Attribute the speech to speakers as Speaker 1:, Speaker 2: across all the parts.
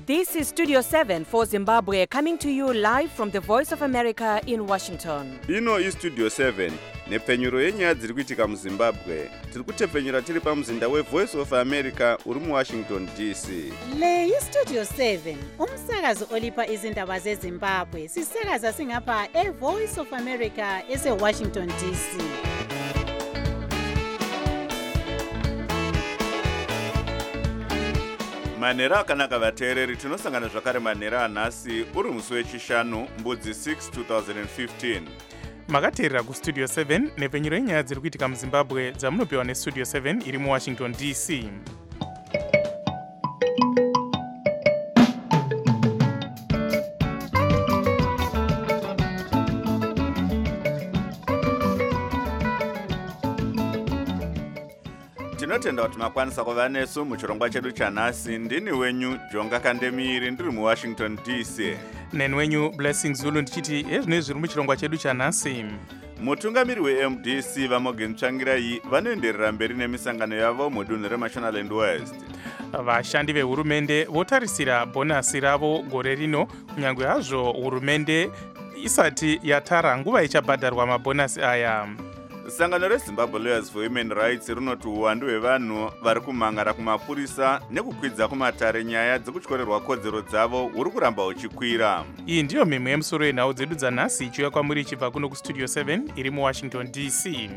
Speaker 1: This is Studio 7 for Zimbabwe, coming to you live from the Voice of America in Washington.
Speaker 2: Ino iStudio 7 nepfenyuro yenyaya dziri kuitika muZimbabwe. Tiri kutepfenyura tiri pamuzinda weVoice of America uri muWashington DC.
Speaker 3: Le iStudio 7 umsakazo olipa izindaba zeZimbabwe sisakaza singapha eVoice of America eseWashington DC.
Speaker 2: Manera akanaka vateereri, tinosangana zvakare manera anhasi uri musi wechishanu mbudzi 6 2015.
Speaker 4: makateerera kustudio 7 nepfenyuro yenyaya dziri kuitika muzimbabwe dzamunopiwa nestudio 7 iri muwashington dc.
Speaker 2: Tinotenda kuti makwanisa kuva nesu muchirongwa chedu chanhasi. Ndini wenyu Jonga Kandemiiri ndiri muWashington DC.
Speaker 4: Neni wenyu Blessing Zulu ndichiti ezvinoi zviri muchirongwa chedu chanhasi.
Speaker 2: Mutungamiri weMDC Vamogen Tsvangirai vanoenderera mberi nemisangano yavo mudunhu reMashonaland West.
Speaker 4: Vashandi vehurumende votarisira bhonasi ravo gore rino, kunyange hazvo hurumende isati yatara nguva ichabhadharwa mabhonasi aya.
Speaker 2: Sangano reZimbabwe Lawyers for Human Rights rinoti uwandu hwevanhu vari kumhangara kumapurisa nekukwidza kumatare nyaya dzekutyorerwa kodzero dzavo huri kuramba huchikwira.
Speaker 4: Iyi ndiyo mhemwe yemusoro yenhau dzedu dzanhasi ichiuya kwamuri ichibva kuno kustudio 7 iri muWashington DC.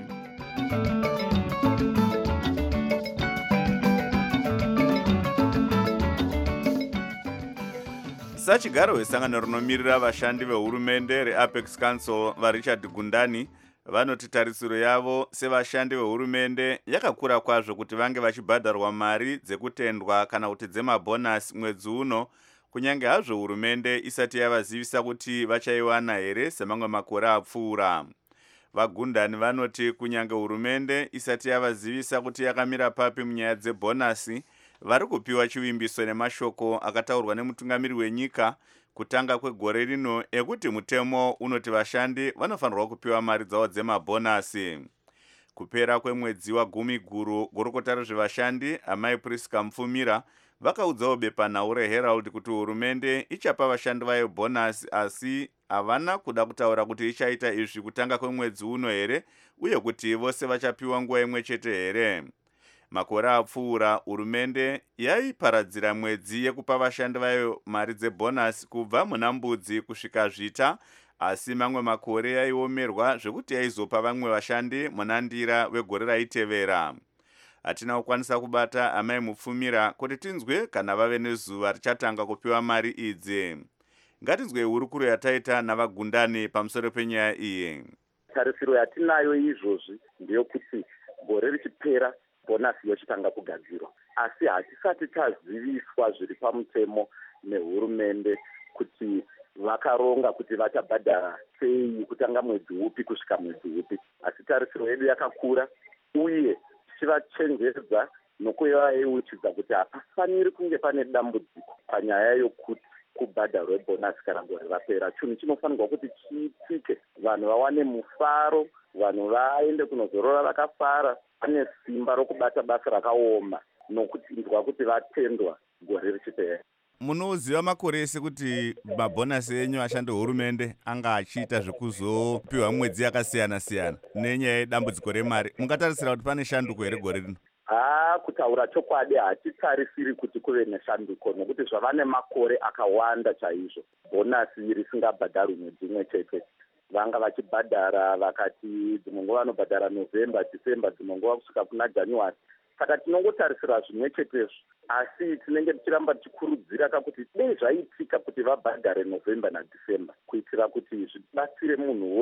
Speaker 2: Sachigaro wesangano rinomirira vashandi vehurumende reApex Council vaRichard Gundani vanoti tarisiro yavo sevashandi vehurumende yakakura kwazvo kuti vange vachibhadharwa mari dzekutendwa kana kuti dzemabhonasi mwedzi uno, kunyange hazvo hurumende isati yavazivisa kuti vachaiwana here semamwe makore apfuura. VaGundani vanoti kunyange hurumende isati yavazivisa kuti yakamira papi munyaya dzebhonasi, vari kupiwa chivimbiso nemashoko akataurwa nemutungamiri wenyika kutanga kwegore rino ekuti mutemo unoti vashandi vanofanirwa kupiwa mari dzavo dzemabhonasi. Kupera kwemwedzi wa10 gurukota rezvevashandi amai Priska Mufumira vakaudzawo bepanhau reHerald kuti hurumende ichapa vashandi vayo bhonasi, asi havana kuda kutaura kuti ichaita izvi kutanga kwemwedzi uno here uye kuti vose vachapiwa nguva imwe chete here. Makore apfuura hurumende yaiparadzira mwedzi yekupa vashandi vayo mari dzebhonasi kubva muna mbudzi kusvika zvita, asi mamwe makore yaiomerwa zvekuti yaizopa vamwe vashandi muna ndira wegore raitevera. Hatina kukwanisa kubata amai Mufumira kuti tinzwe kana vave nezuva richatanga kupiwa mari idzi. Ngatinzwe hurukuro yataita navaGundani pamusoro penyaya iyi.
Speaker 5: Tarisiro yatinayo izvozvi ndeyokuti gore richipera bhonasi yochitanga kugadzirwa, asi hatisati taziviswa zviri pamutemo nehurumende kuti vakaronga kuti vachabhadhara sei kutanga mwedzi upi kusvika mwedzi upi. Asi tarisiro yedu yakakura uye tichivachenjedza nokuvayeuchidza kuti hapafaniri kunge pane dambudziko panyaya yokuti kubhadharwe bhonasi kana gore rapera. Chinhu chinofanirwa kuti chiitike, vanhu vawane mufaro, vanhu vaende kunozorora vakafara, pane simba rokubata basa rakaoma nokutinzwa kuti vatendwa gore richipera.
Speaker 2: Munoziva makore ese kuti mabhonasi enyu ashandi hurumende anga achiita zvekuzopiwa mwedzi yakasiyana-siyana nenyaya yedambudziko remari. Mungatarisira kuti pane shanduko here gore rino?
Speaker 5: Kutaura chokwadi hatitarisiri kuti kuve neshanduko nokuti zvava nemakore akawanda chaizvo bhonasi risingabhadharwi mwedzi umwe chete. Vanga vachibhadhara vakati dzimwe nguva vanobhadhara November, December, dzimwe nguva kusvika kuna January. Saka tinongotarisira zvimwe chetezvo, asi tinenge tichiramba tichikurudzira kakuti dei zvaitika kuti vabhadhare November naDecember kuitira kuti zvibatsire munhu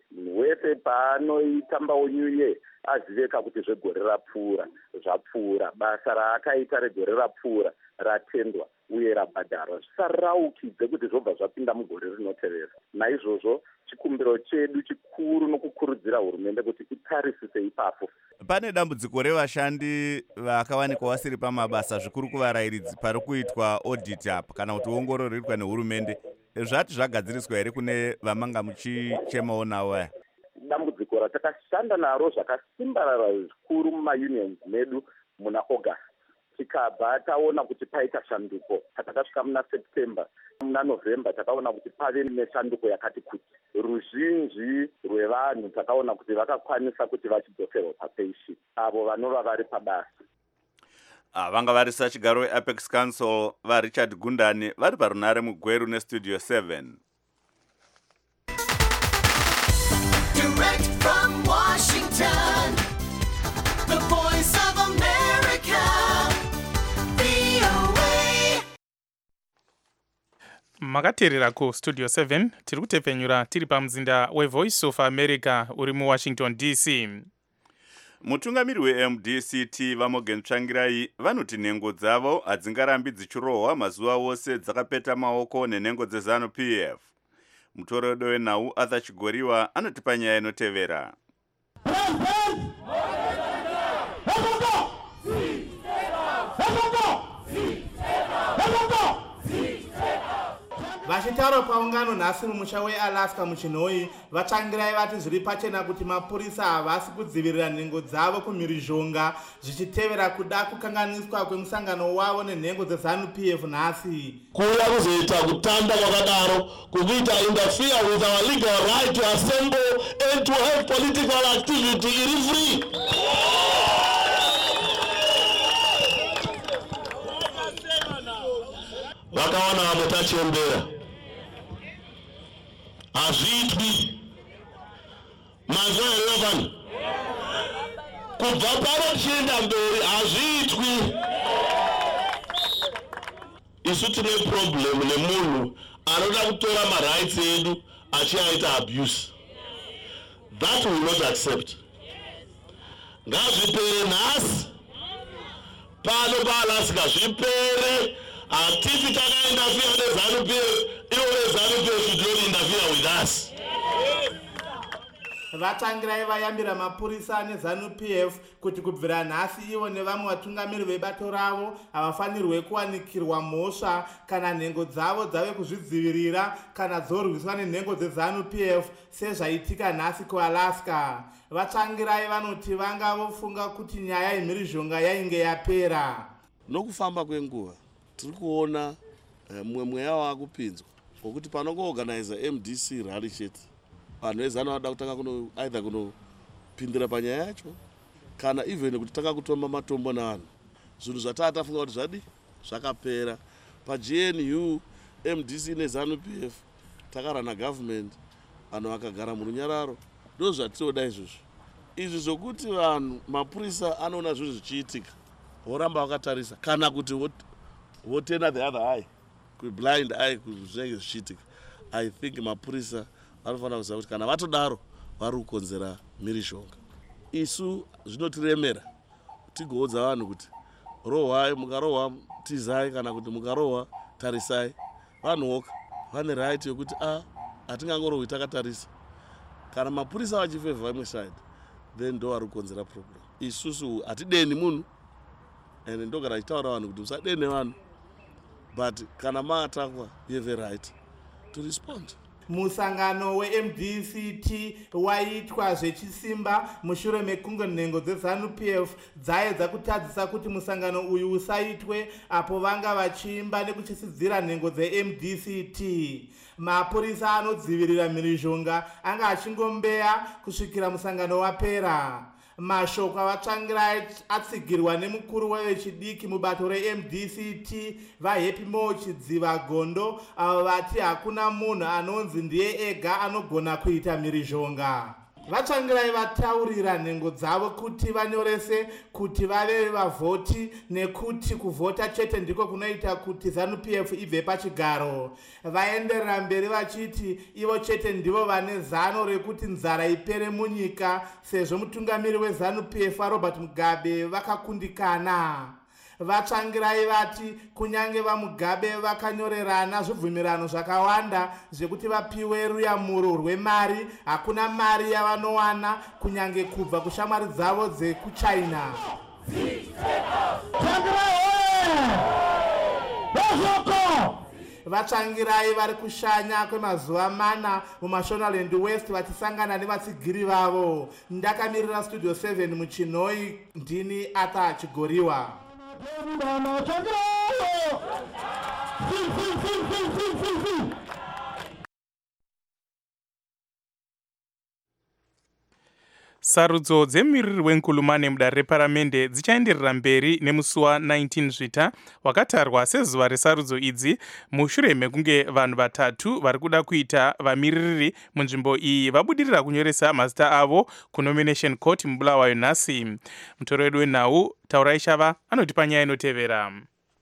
Speaker 5: wese paanoitambawo New Year azive kuti zvegore zvapfuura, basa raakaita regore rapfuura ratendwa uye rabhadharwa, zvisaraukidze kuti zvobva zvapinda mugore rinotevera. Naizvozvo chikumbiro chedu chikuru nokukurudzira hurumende kuti itarisise ipapo.
Speaker 2: Pane dambudziko revashandi vakawanikwa vasiri pamabasa zvikuru kuvarairidzi pari kuitwa audit apa kana kuti ongororo iriitwa nehurumende. Zvati zvagadziriswa here kune vamanga muchichemawo nawo aya?
Speaker 5: Dambudziko ratakashanda naro zvakasimbarara zvikuru mumaunions medu muna August. tikabva taona kuti paita shanduko patakasvika muna september, muna november takaona kuti pave neshanduko yakati kuti ruzhinji rwevanhu takaona kuti vakakwanisa kuti vachidzoserwa papeishi avo vanova vari pabasa.
Speaker 2: Vanga vari sachigaro weApex Council vaRichard Gundani vari parunare mugweru nestudio 7.
Speaker 6: Direct from Washington, the voice of America, VOA.
Speaker 4: Makateerera kustudio 7 tiri kutepfenyura tiri pamuzinda weVoice of America uri muWashington DC.
Speaker 2: Mutungamiri weMDCT vaMorgan Tsvangirai vanoti nhengo dzavo hadzingarambi dzichirohwa mazuva ose dzakapeta maoko nenhengo dzeZANU-PF. Mutoredo wenhau Arthur Chigoriwa anotipa nyaya inotevera.
Speaker 7: Vachitaura paungano nhasi mumusha weAlaska muChinoi, Vatsvangirai vati zviri pachena kuti mapurisa havasi kudzivirira nhengo dzavo kumhirizhonga zvichitevera kuda kukanganiswa kwemusangano wavo nenhengo dzeZANU-PF nhasi.
Speaker 8: Kuuya kuzoita kutanda kwakadaro kukuita interfere with our legal right to assemble and to have political activity iri free. Vakawana vamutachembera hazviitwi mazuva 11 kubva pano tichienda mberi hazviitwi. Isu tine problem nemunhu anoda kutora marights edu achiaita abuse. That will not accept. Ngazvipere nhasi pano paAlaska, zvipere. Hatisi takainterfere neZANU-PF, ivo veZANU-PF should not interfere with us.
Speaker 7: Vatsvangirai vayambira mapurisa neZANU-PF kuti kubvira nhasi ivo nevamwe vatungamiri vebato ravo havafanirwe kuwanikirwa mhosva kana nhengo dzavo dzave kuzvidzivirira kana dzorwiswa nenhengo dzeZANU-PF sezvaitika nhasi kuAlaska. Vatsvangirai vanoti vanga vofunga kuti nyaya yemhirizhonga yainge yapera.
Speaker 8: Nokufamba kwenguva tiri kuona mumwe mweya wakupinzwa ngokuti panongoorganiza MDC rally chete vanhu vezano vada kutanga either kunopindira panyaya yacho kana even kuti taka kutomba matombo navanhu. Zvinhu zvataa tafunga kuti zvadi zvakapera. PaGNU MDC neZANU-PF takarana government, vanhu vakagara murunyararo. Ndo zvatinoda izvozvo. Izvi zvokuti vanhu mapurisa anoona zvinhu zvichiitika voramba vakatarisa kana kuti what turn the other eye, blind eye kuzvinenge zvichiitika. I think mapurisa vanofanira kuziva kuti kana vatodaro vari kukonzera mhirizhonga. Isu zvinotiremera tigoudza vanhu kuti rohwai, mukarohwa tizai, kana kuti mukarohwa tarisai. Vanhuoka vane right yokuti hatingangorohwi takatarisa. Kana mapurisa vachifevha imwe side, then ndo vari kukonzera problem. Isusu hatideni munhu and ndogara achitaura vanhu kuti musadene vanhu, but kana maatakwa you have a right to respond.
Speaker 7: Musangano weMDCT waitwa zvechisimba mushure mekunge nhengo dzeZANU-PF dzaedza kutadzisa kuti musangano uyu usaitwe apo vanga vachiimba nekuchisidzira nhengo dzeMDCT. Mapurisa anodzivirira mhirizhonga anga achingombeya kusvikira musangano wapera. Mashoko avatsvangirai atsigirwa nemukuru wevechidiki mubato reMDCT vaHappy Mo Chidziva Gondo, avo vati hakuna munhu anonzi ndiye ega anogona kuita mhirizhonga. Vatsvangirai vataurira nhengo dzavo kuti vanyorese kuti vave vavhoti nekuti kuvhota chete ndiko kunoita kuti ZANU-PF ibve pachigaro. Vaenderera mberi vachiti ivo chete ndivo vane zano rekuti nzara ipere munyika sezvo mutungamiri weZANU-PF Robert Mugabe vakakundikana. Vatsvangirai vati kunyange vaMugabe vakanyorerana zvibvumirano zvakawanda zvekuti vapiwe ruyamuro rwemari, hakuna mari yavanowana kunyange kubva kushamwari dzavo dzekuChina. Vatsvangirai vari kushanya kwemazuva 4 muMashonaland West vachisangana nevatsigiri vavo. Ndakamirira studio 7 muChinoi, ndini Arthur Chigoriwa.
Speaker 4: Sarudzo dzemumiriri wenkulumane mudare reparamende dzichaenderera mberi nemusi wa19 Zvita wakatarwa sezuva resarudzo idzi mushure mekunge vanhu vatatu vari kuda kuita vamiriri munzvimbo iyi vabudirira kunyoresa mazita avo kunomination court mubulawayo nhasi. Mutoro wedu wenhau Taurai Shava anotipa nyaya inotevera.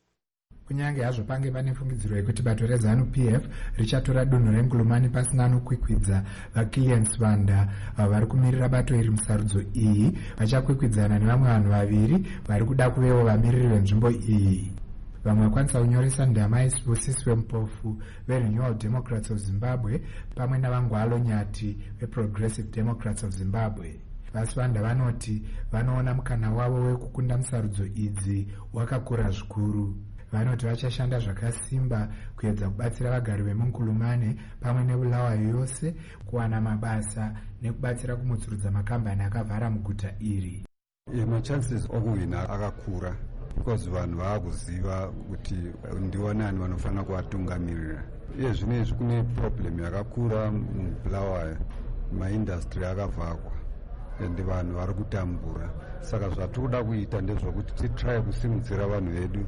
Speaker 9: Kunyange hazvo pange pane fungidziro yekuti bato reZANU-PF richatora dunhu renkulumani pasina anokwikwidza, vaKillian Swanda vari kumirira bato iri musarudzo iyi vachakwikwidzana nevamwe vanhu vaviri vari kuda kuvewo vamiriri venzvimbo iyi. Vamwe vakwanisa kunyoresa ndama Isibusiswe Mpofu veRenewal Democrats of Zimbabwe pamwe naVangwalo Nyati veProgressive Democrats of Zimbabwe. VaSwanda vanoti vanoona mukana wavo wekukunda musarudzo idzi wakakura zvikuru. Vanoti vachashanda zvakasimba kuedza kubatsira vagari vemunkulumane pamwe nebulawayo yose kuwana mabasa nekubatsira kumutsurudza makambani akavhara muguta iri.
Speaker 10: Machances okuhwina akakura because vanhu vaakuziva kuti ndivo nani vanofanira kuvatungamirira. Iye zvinezvi kune problem yakakura mubulawayo, maindastry akavhakwa ende vanhu vari kutambura. Saka zvatiri kuda kuita ndezvokuti titry kusimudzira vanhu vedu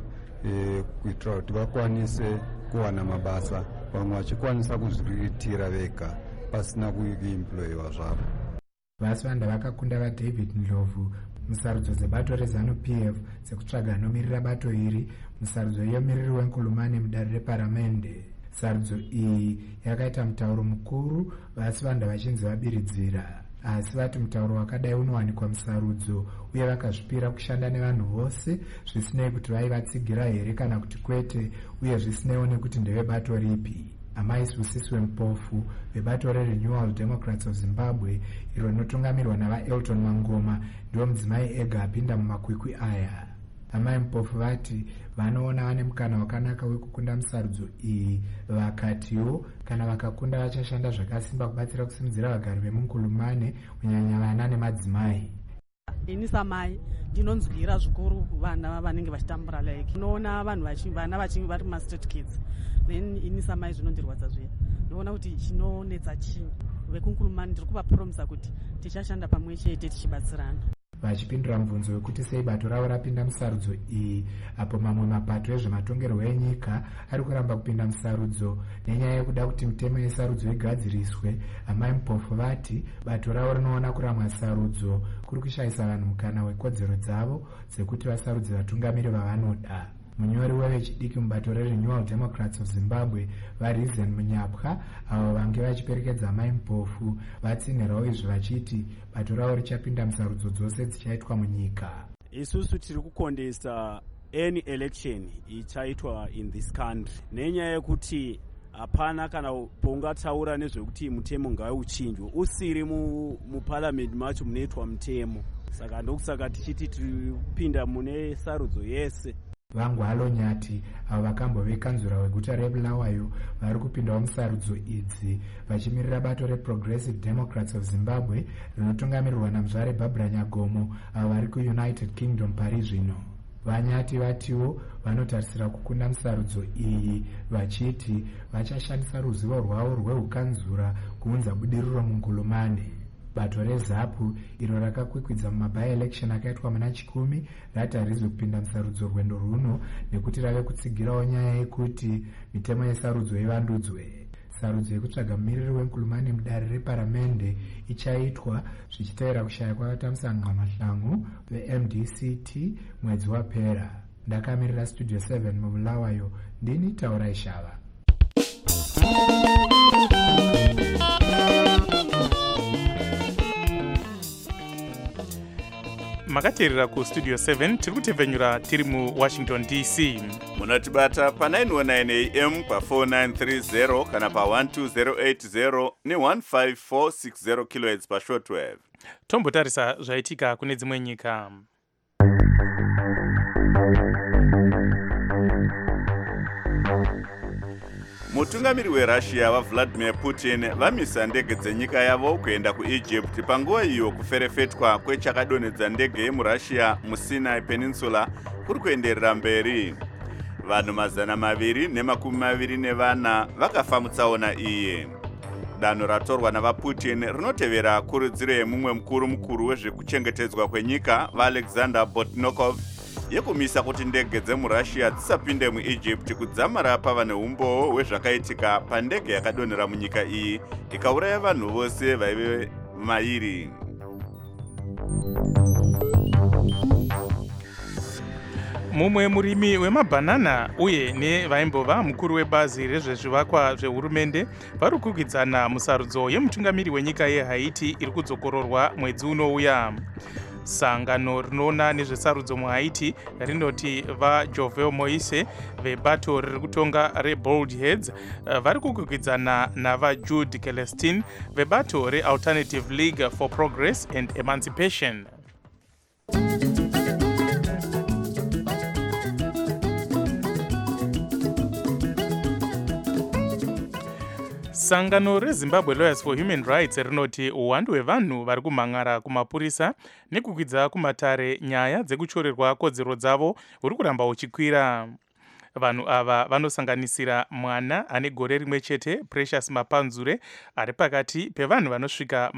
Speaker 10: kuitira kuti vakwanise kuwana mabasa, vamwe vachikwanisa kuzviitira vega pasina kuemployiwa zvavo.
Speaker 9: VaSwanda vakakunda vaDavid Ndlovu musarudzo dzebato reZANU-PF dzekutsvaga anomirira bato iri musarudzo yomiriri wenkulumane mudare reparamende. Sarudzo iyi yakaita mutauro mukuru, VaSwanda vachinzi vabiridzira. Asi vati mutauro wakadai unowanikwa musarudzo uye vakazvipira kushanda nevanhu vose zvisinei kuti vaivatsigira here kana kuti kwete, uye zvisineiwo nekuti ndevebato ripi. Amai Isibusiswe Mpofu vebato reRenewal Democrats of Zimbabwe iro rinotungamirwa navaElton Mangoma ndiwo mudzimai ega apinda mumakwikwi aya. Amai Mpofu vati vanoona vane mukana wakanaka wekukunda musarudzo iyi, vakatiwo kana vakakunda vachashanda zvakasimba kubatsira kusimudzira vagari vemunkulumane kunyanya vana nemadzimai.
Speaker 11: Ini samai ndinonzwira zvikuru vana vanenge vachitambura like unoona vanhu vana vari ma-street kids, then ini samai zvinondirwadza zviya. Ndinoona kuti chinonetsa chinyi vekunkulumani ndiri kuvapromisa kuti tichashanda pamwe chete tichibatsirana.
Speaker 9: Vachipindura mubvunzo wekuti sei bato ravo rapinda musarudzo iyi apo mamwe mapato ezvematongerwo enyika ari kuramba kupinda musarudzo nenyaya yekuda kuti mitemo yesarudzo igadziriswe, amai Mpofu vati bato ravo rinoona kuramwa sarudzo kuri kushayisa vanhu mukana wekodzero dzavo dzekuti vasarudze vatungamiri vavanoda. Munyori wevechidiki mubato reRenewal Democrats of Zimbabwe vaReason Munyapwa avo vange vachiperekedza amai Mpofu vatsinhirawo izvi vachiti bato ravo richapinda musarudzo dzose dzichaitwa munyika.
Speaker 12: Isusu tiri kukondesa any election ichaitwa in this country nenyaya yekuti hapana kana poungataura nezvekuti mutemo ngauchinjwe usiri muparliament macho munoitwa mutemo. Saka ndokusaka tichiti tiripinda mune sarudzo yese.
Speaker 9: Vangwalo Nyati avo vakambovekanzura weguta reBulawayo vari kupindawo musarudzo idzi vachimirira bato reProgressive Democrats of Zimbabwe rinotungamirirwa naMuzvare Barbara Nyagomo avo vari kuUnited Kingdom pari zvino. Vanyati vatiwo vanotarisira kukunda musarudzo iyi vachiti vachashandisa ruzivo rwavo rweukanzura kuunza budiriro munkulumane. Bato reZAPU iro rakakwikwidza mumaby-election akaitwa muna 10 ratarizwe kupinda musarudzo rwendo runo nekuti rave kutsigirawo nyaya yekuti mitemo yesarudzo ivandudzwe. Sarudzo yekutsvaga mumiriri wenkulumani mudare reparamende ichaitwa zvichiteera kushaya kwavatamusanqa mahlangu veMDCT mwedzi wapera. Ndakamirira Studio 7 mubulawayo, ndini Taurai Shava.
Speaker 4: Makateerera kuStudio 7 tiri kutevhenyura tiri muWashington DC.
Speaker 2: Munotibata pa919 AM pa4930 kana pa12080 ne15460 kHz pashortwave.
Speaker 4: Tombotarisa zvaitika kune dzimwe nyika.
Speaker 2: Mutungamiri weRussia vaVladimir Putin vamisa ndege dzenyika yavo kuenda kuEgypt panguva iyo kuferefetwa kwechakadonedza ndege yemuRussia muSinai Peninsula kuri kuenderera mberi. Vanhu 224 vakafa mutsaona iyi. Danho ratorwa navaPutin rinotevera kurudziro yemumwe mukuru wezvekuchengetedzwa kwenyika vaAlexander Botnikov yekumisa kuti ndege dzemuRussia dzisapinde muEgypt kudzamara pava neumbowo hwezvakaitika pandege yakadonhera munyika iyi ikauraya vanhu vose vaive mairi.
Speaker 4: Mumwe murimi wemabhanana uye nevaimbova mukuru webazi rezvezvivakwa zvehurumende vari kukwikwidzana musarudzo yemutungamiri wenyika yeHaiti iri kudzokororwa mwedzi unouya. Sangano rinoona nezvesarudzo muHaiti rinoti vaJovenel Moise vebato riri kutonga reBold Heads vari kukwikwidzana navaJude Celestin vebato reAlternative League for Progress and Emancipation. Sangano reZimbabwe Lawyers for Human Rights rinoti uwandu hwevanhu vari kumhangara kumapurisa nekukwidza kumatare nyaya dzekuchorerwa kodzero dzavo huri kuramba huchikwira. Vanhu ava vanosanganisira mwana ane gore rimwe chete Precious Mapanzure ari pakati pevanhu vanosvika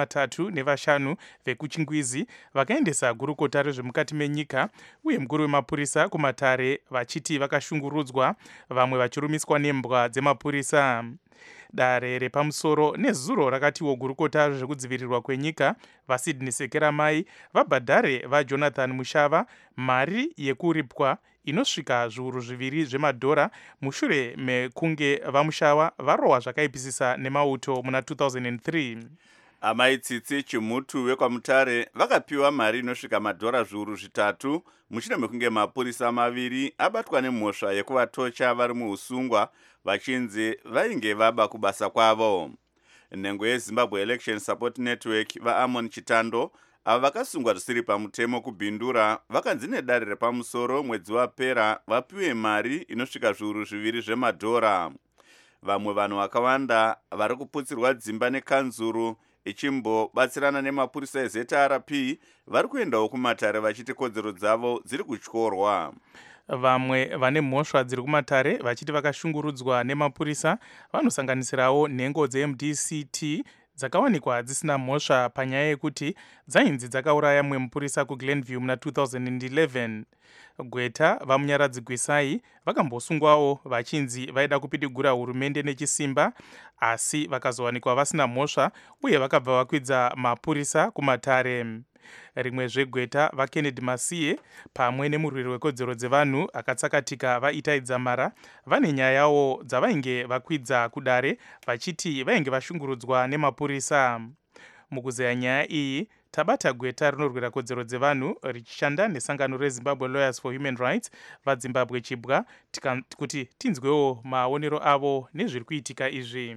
Speaker 4: 35 vekuchingwizi vakaendesa gurukota rezvemukati menyika uye mukuru wemapurisa kumatare vachiti vakashungurudzwa, vamwe vachirumiswa nembwa dzemapurisa. Dare repamusoro nezuro rakatiwo gurukota zvekudzivirirwa kwenyika vaSydney Sekeramai vabhadhare vaJonathan Mushava mari yekuripwa inosvika zviuru 2 zvemadhora mushure mekunge vamushava varohwa zvakaipisisa nemauto muna 2003.
Speaker 2: Amai Tsitsi Chimutu wekwamutare vakapiwa mari inosvika madhora zviuru 3 mushure mekunge mapurisa 2 abatwa nemhosva yekuvatocha vari muusungwa vachinzi vainge vaba kubasa kwavo. Nhengo yeZimbabwe Election Support Network vaAmon Chitando ava vakasungwa zvisiri pamutemo kubhindura vakanzi nedare repamusoro mwedzi wapera vapiwe mari inosvika zviuru 2 zvemadhora. Vamwe vanhu vakawanda vari kuputsirwa dzimba nekanzuru ichimbobatsirana nemapurisa eZRP vari kuendawo kumatare vachiti kodzero dzavo dziri kutyorwa.
Speaker 4: Vamwe vane mhosva dziri kumatare vachiti vakashungurudzwa nemapurisa vanosanganisirawo nhengo dzeMDCT dzakawanikwa dzisina mhosva panyaya yekuti dzainzi dzakauraya mumwe mupurisa kuGlenview muna 2011. Gweta vamunyaradzi Gwisai vakambosungwawo vachinzi vaida kupidigura hurumende nechisimba, asi vakazowanikwa vasina mhosva uye vakabva vakwidza mapurisa kumatare. Rimwe zvegweta vaKennedy Masiye pamwe nemurwiri wekodzero dzevanhu akatsakatika vaItai Dzamara vane nyayawo dzavainge vakwidza kudare vachiti vainge vashungurudzwa nemapurisa. Mukuzeya nyaya iyi tabata gweta rinorwira kodzero dzevanhu richishanda nesangano reZimbabwe Lawyers for Human Rights vaZimbabwe Chibwa kuti tinzwewo maonero avo nezviri kuitika izvi.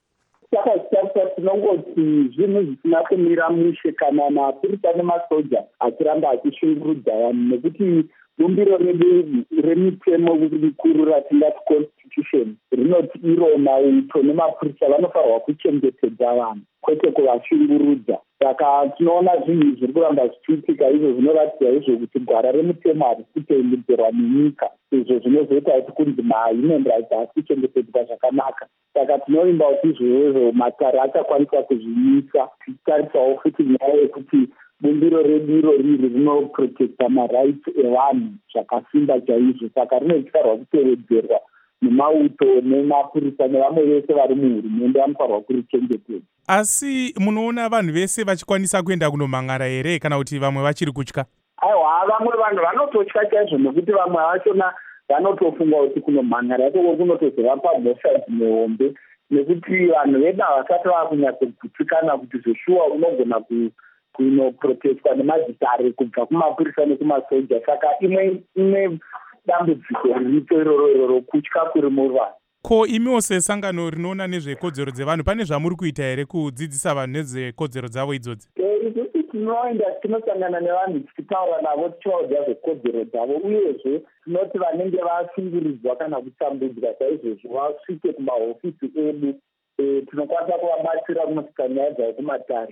Speaker 5: Saka tinongoti zvinhu zvisina kumira mushe kana mapurisa nemasoja achiramba achishungurudza vanhu nekuti bumbiro remitemo mikuru ratingati constitution rinoti iro mauto nemapurisa vanofanirwa kuchengetedza vanhu kwete kuvashungurudza. Saka tinoona zvinhu zviri kuramba zvichiitika izvo zvinoratidza izvo kuti gwara remutemo harisi kutendedzerwa nenyika, izvo zvinozoita kuti kunzi mahuman rights haasi kuchengetedzwa zvakanaka. Saka tinoimba kuti izvozvo matare achakwanisa kuzvimisa, tichitaritsawo futi nyaya yekuti bumbiro redu riri rinoprotecta marights evanhu zvakasimba chaizvo. Saka rinofanirwa kutevedzerwa nemauto nemapurisa nevamwe vese vari muhurumende vanofanirwa kurichengetedza.
Speaker 4: Asi munoona vanhu vese vachikwanisa kuenda kunomhangara here kana kuti vamwe vachiri kutya?
Speaker 5: Aiwa, vamwe vanhu vanototya chaizvo nekuti vamwe vachona vanotofunga kuti kunomhangara yacho kunotozovapa mhosva dzimehombe nekuti vanhu vedu havasati vakunyatsogutikana kuti zveshuwa unogona kunoprotestwa nemazitare kubva kumapurisa nekumasoja. Saka imwe dambudziko riripo iroro kutya kuri muvanhu.
Speaker 4: Ko imiwo sesangano rinoona nezvekodzero dzevanhu pane zvamuri kuita here kudzidzisa vanhu nezvekodzero dzavo idzodzi?
Speaker 5: Isusu tinoenda tinosangana nevanhu tichitaura navo tichivaudza zvekodzero dzavo, uyezve tinoti vanenge vashungurudzwa kana kutambudzwa saizvozvo vasvike kumahofisi edu. Tinokwanisa kuvabatsira kunosvika nyaya dzavo kumatare.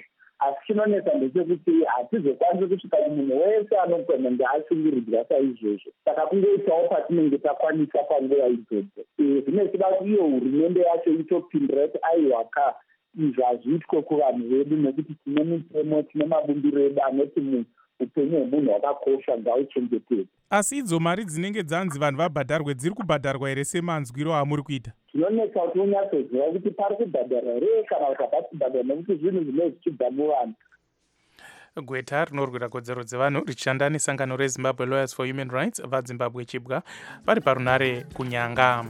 Speaker 5: asi chinonetsa ndechekuti hatizokwanisi kusvika munhu wese anogona ndeasungirirwa saizvozvo. Saka kungoitawo patinenge takwanisa panguva idzodzo. Zvinechida kuti iyo hurumende yacho itopindira kuti aiwaka izvi hazviitwe kuvanhu vedu, nekuti tine mitemo, tine mabumbiro edu anoti upenyu hwemunhu hwakakosha ngauchengetedzwe.
Speaker 4: Asi idzo mari dzinenge dzanzi vanhu vabhadharwe dziri kubhadharwa here semanzwiro amuri kuita?
Speaker 5: Zvinonetsa kuti unyatsoziva kuti pari kubhadharwa here kana kuti hapasi kubhadharwa, nekuti zvinhu zvinenge zvichibva muvanhu.
Speaker 4: Gweta rinorwira kodzero dzevanhu richishanda nesangano reZimbabwe Lawyers for Human Rights vaZimbabwe Chibwa vari parunare kunyanga.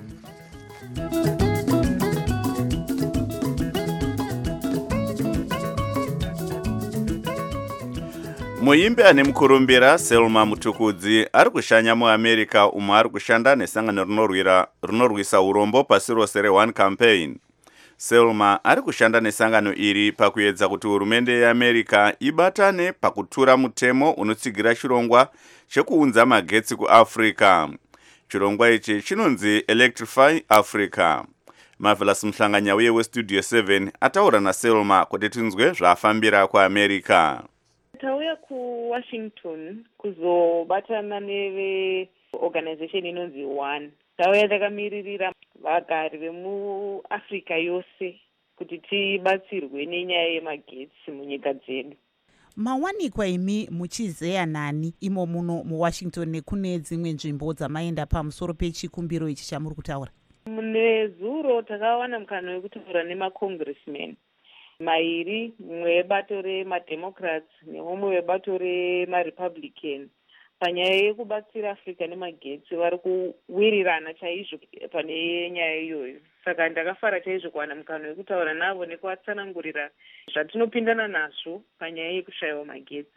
Speaker 2: Muimbi ane mukurumbira Selma Mutukudzi ari kushanya muAmerica umo ari kushanda nesangano rinorwisa urombo pasi rose re1 campaign. Selma ari kushanda nesangano iri pakuedza kuti hurumende yeAmerica ibatane pakutura mutemo unotsigira chirongwa chekuunza magetsi kuAfrica. Chirongwa ichi chinonzi Electrify Africa. Marvelous Mhlanganya uye weStudio 7 ataura naSelma kuti tinzwe zvafambira kuAmerica.
Speaker 13: Tauya kuWashington kuzobatana neveorganization inonzi One. Tauya takamiririra vagari vemuAfrica yose kuti tibatsirwe nenyaya yemagetsi munyika dzedu.
Speaker 3: Mawanikwa imi muchizeya nani imo muno muWashington nekune dzimwe nzvimbo dzamaenda pamusoro pechikumbiro ichi chamuri kutaura?
Speaker 13: Nezuro takawana mukana wekutaura nemacongressmen mairi, mumwe webato remademocrats nemumwe webato remarepublican panyaya yekubatsira Africa nemagetsi. Vari kuwirirana chaizvo pane nyaya iyoyo. Saka ndakafara chaizvo kuwana mukana wekutaura navo nekuvatsanangurira zvatinopindana nazvo panyaya yekushayiwa magetsi.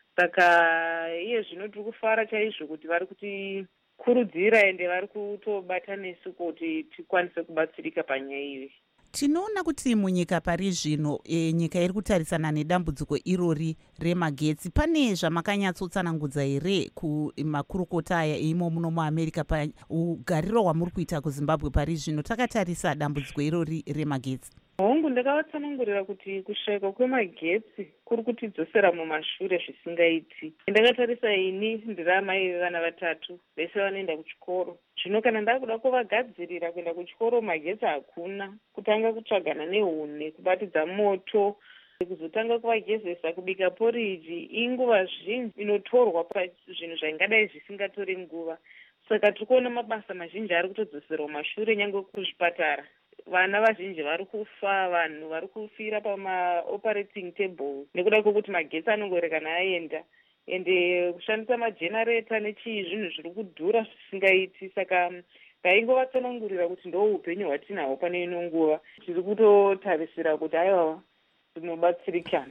Speaker 13: Saka iye zvino tiri kufara chaizvo kuti vari kutikurudzira ende vari kutobata nesu kuti tikwanise kubatsirika panyaya iyoyi.
Speaker 3: Tinoona kuti munyika pari zvino nyika iri kutarisana nedambudziko irori remagetsi. Pane zvamakanyatsotsanangudza here kumakurukota aya imo muno muAmerica paugariro hwamuri kuita kuZimbabwe pari zvino takatarisa dambudziko irori remagetsi?
Speaker 13: Hongu, ndakavatsanangurira kuti kushayika kwemagetsi kuri kutidzosera mumashure zvisingaiti. Ndakatarisa ini ndiri amai vevana vatatu, vese vanoenda kuchikoro. Zvino kana ndakuda kuvagadzirira kuenda kuchikoro magetsi hakuna, kutanga kutsvagana nehune, kubatidza moto, kuzotanga kuvagezesa, kubika poriji, inguva zhinji inotorwa pazvinhu zvaingadai zvisingatori nguva. Saka tikuona mabasa mazhinji ari kutodzoserwa mashure nyangwe kuzvipatara. Vana vazhinji vari kufa, vanhu vari kufira pamaoperating table nekuda kwokuti magetsi anongorekana aenda. Ende kushandisa majenareta nechii zvinhu zviri kudhura zvisingaiti. Saka ndaingovatsanangurira kuti ndo upenyu hwatinahwo pane ino nguva. Tiri kutotarisira kuti aiwa tinobatsirikana.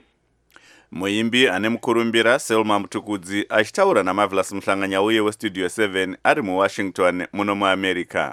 Speaker 2: Muimbi ane mukurumbira Selma Mutukudzi achitaura naMarvelous Mhlanganya uye weStudio 7 ari muWashington muno muAmerica.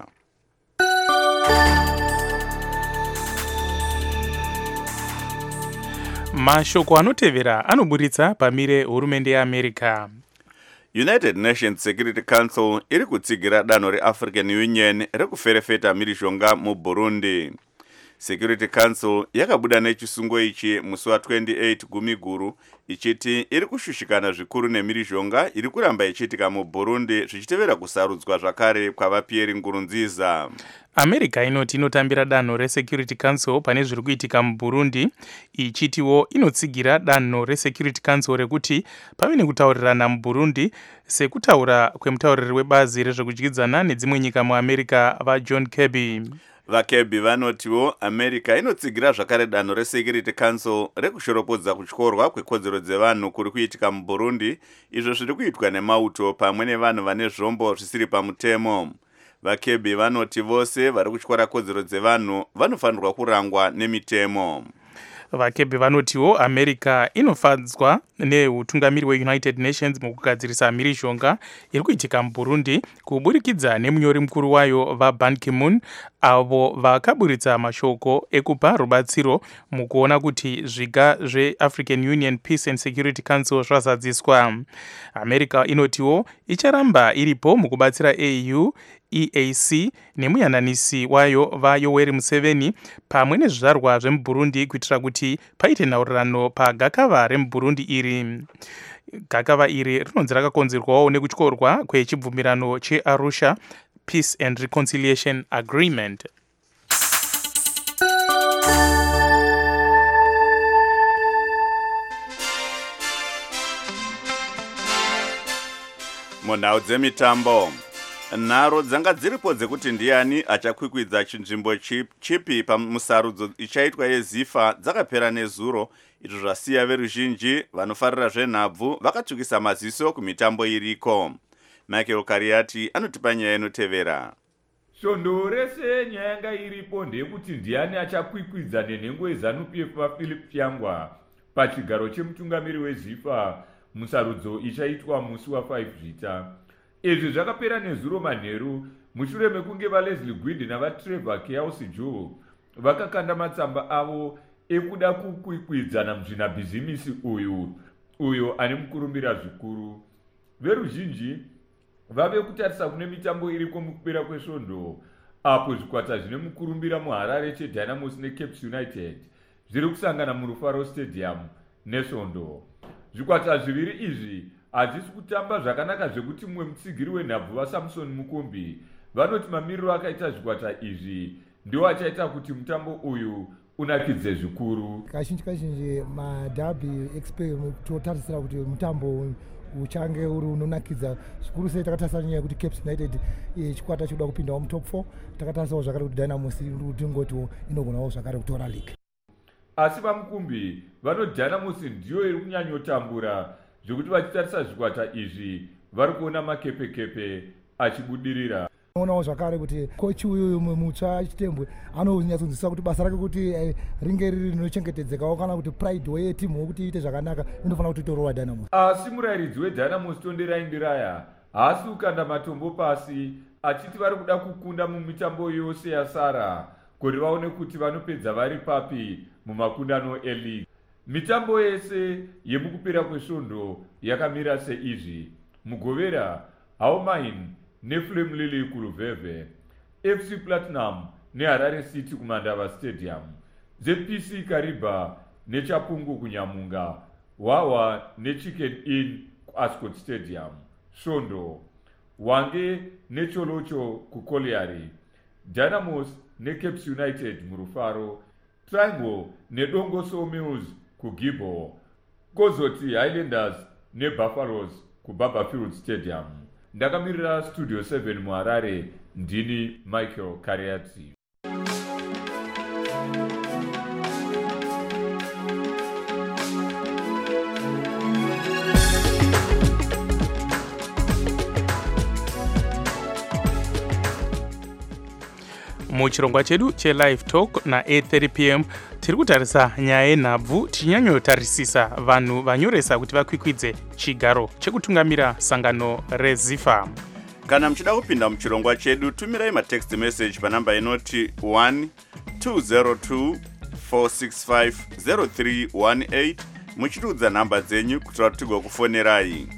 Speaker 4: Mashoko anotevera anoburitsa pamire hurumende yeAmerica.
Speaker 2: United Nations Security Council iri kutsigira danho reAfrican Union rekuferefeta mhirizhonga muBurundi. Security Council yakabuda nechisungo ichi musi wa28 Gumiguru ichiti iri kushushikana zvikuru nemhirizhonga iri kuramba ichiitika muBurundi zvichitevera kusarudzwa zvakare kwavaPierre Nkurunziza.
Speaker 4: America inoti inotambira danho reSecurity Council pane zviri kuitika muBurundi, ichitiwo inotsigira danho reSecurity Council rekuti pave nekutaurirana muBurundi sekutaura kwemutauriri webazi rezvekudyidzana nedzimwe nyika muAmerica vaJohn Kirby.
Speaker 2: VaKirby vanotiwo America inotsigira zvakare danho reSecurity Council rekushoropodza kutyorwa kwekodzero dzevanhu kuri kuitika muBurundi, izvo zviri kuitwa nemauto pamwe nevanhu vane zvombo zvisiri pamutemo. VaKirby vanoti vose vari kutyora kodzero dzevanhu vanofanirwa kurangwa nemitemo.
Speaker 4: VaKirby vanotiwo America inofadzwa neutungamiri weUnited Nations mukugadzirisa mhirizhonga iri kuitika muBurundi kuburikidza nemunyori mukuru wayo vaBan Ki-moon avo vakaburitsa mashoko ekupa rubatsiro mukuona kuti zviga zveAfrican Union Peace and Security Council zvazadziswa. America inotiwo icharamba iripo mukubatsira AU, EAC nemuyananisi wayo vaYoweri Museveni pamwe nezvizvarwa zvemuBurundi kuitira kuti paite nhaurirano pagakava remuBurundi iri. Gakava iri rinonzi rakakonzerwawo nekutyorwa kwechibvumirano cheArusha Peace and Reconciliation Agreement.
Speaker 2: Munhau dzemitambo, nharo dzanga dziripo dzekuti ndiani achakwikwidza chinzvimbo chipi pamusarudzo ichaitwa yeZIFA dzakapera nezuro, izvo zvasiya veruzhinji vanofarira zvenhabvu vakatsvukisa maziso kumitambo iriko. Michael Kariati anotipa nyaya inotevera.
Speaker 14: Svondo rese nyaya yanga iripo ndeyekuti ndiani achakwikwidza nenhengo yeZANU-PF vaPhilip Kyangwa pachigaro chemutungamiri weZIFA musarudzo ichaitwa musi wa5 Zvita. Izvi zvakapera nezuro manheru mushure mekunge vaLeslie Gwindi navaTrevor Keausi-Joe vakakanda matsamba avo ekuda kukwikwidza namuzvinabhizimisi uyo ane mukurumbira zvikuru. Veruzhinji vave kutarisa kune mitambo iriko mukupera kwesvondo, apo zvikwata zvine mukurumbira muHarare cheDynamos neCapes United zviri kusangana muRufaro Stadium nesvondo. Zvikwata zviviri izvi hazvisi kutamba zvakanaka zvekuti mumwe mutsigiri wenhabvu vaSamson Mukombi vanoti mamiriro akaita zvikwata izvi ndiwo achaita kuti mutambo uyu unakidze zvikuru.
Speaker 15: Kazhinji madhabhi totarisira kuti mutambo uchange uri unonakidza zvikuru sei. Takatarisa nyaya yekuti Capes United chikwata choda kupindawo mutop 4, takatarisawo zvakare kuti Dynamos tingoti inogonawo zvakare kutora league.
Speaker 14: Asi vaMukumbi vanoti Dynamos ndiyo iri kunyanyotambura zvekuti vachitarisa zvikwata izvi vari kuona makepekepe achibudirira.
Speaker 15: Onawo zvakare kuti kochi uyu mutsva Chitembwe anonyatsodzidzisa kuti basa rake kuti ringe riri rinochengetedzekawo kana kuti pride wetimu kuti iite zvakanaka inofanira kuti itorowa Dynamos.
Speaker 14: Asi murayiridzi weDynamos Tonderai Ndiraya haasi kukanda matombo pasi achiti vari kuda kukunda mumitambo yose yasara kuti vaone kuti vanopedza vari papi mumakundano eleague. Mitambo yese yemukupera kwesvondo yakamira seizvi: Mugovera, Haumain neFlame Lily kuRuveve, FC Platinum neHarare City kuMandava Stadium, ZPC Kariba neChapungu kuNyamunga, Wawa neChicken Inn kuAscot Stadium, Svondo, Wange neCholocho kuKoliari, Dynamos neCapes United muRufaro, Triangle neDongo Sawmills kuGibo, kozoti Highlanders neBuffaloes kuBarberfield Stadium. Ndakamirira Studio 7 muHarare, ndini Michael Kariati.
Speaker 4: Muchirongwa chedu cheLive Talk na8:30 PM tiri kutarisa nyaya yenhabvu tichinyanyotarisisa vanhu vanyoresa kuti vakwikwidze chigaro chekutungamira sangano reZIFA.
Speaker 2: Kana muchida kupinda muchirongwa chedu, tumirai matext message panamba inoti 12024650 muchitiudza nhamba dzenyu kuitira kuti tigokufonerai.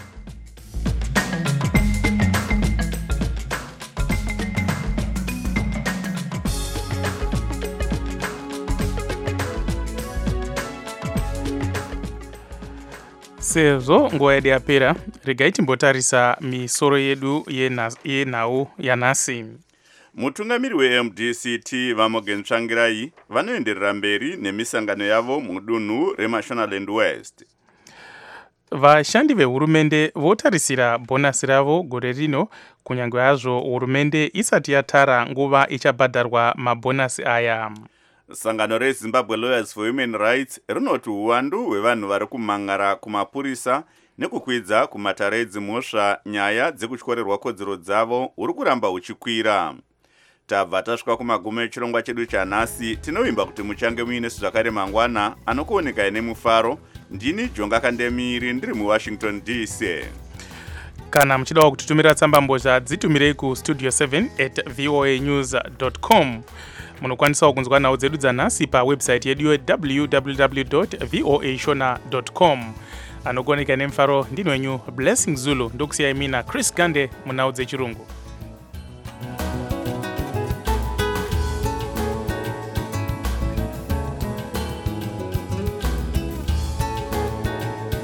Speaker 4: Sezvo nguva yedu yapera, regai timbotarisa misoro yedu yenhau yanhasi.
Speaker 2: Mutungamiri weMDCT Vamogen Tsvangirai vanoenderera mberi nemisangano yavo mudunhu reMashonaland West.
Speaker 4: Vashandi vehurumende votarisira bhonasi ravo gore rino, kunyange hazvo hurumende isati yatara nguva ichabhadharwa mabhonasi aya.
Speaker 2: Sangano reZimbabwe Lawyers for Human Rights rinoti uwandu hwevanhu vari kumangara kumapurisa nekukwidza kumatare edzimhosva nyaya dzekutyorerwa kodzero dzavo uri kuramba uchikwira. Tabva tasvika kumagumo echirongwa chedu chanhasi. Tinovimba kuti muchange muine zvakare mangwana anokuonekai nemufaro. Ndini Jonga Kandemiri ndiri muWashington DC.
Speaker 4: kana muchidawo kutitumira tsambambozha dzitumirei kustudio 7@voanews.com. Munokwanisawo kunzwa nhau dzedu dzanhasi pawebsite yedu www.voashona.com. Anogoneka nemufaro ndini wenyu Blessing Zulu, ndokusiyai mina Chris Gande munhau dzechirungu.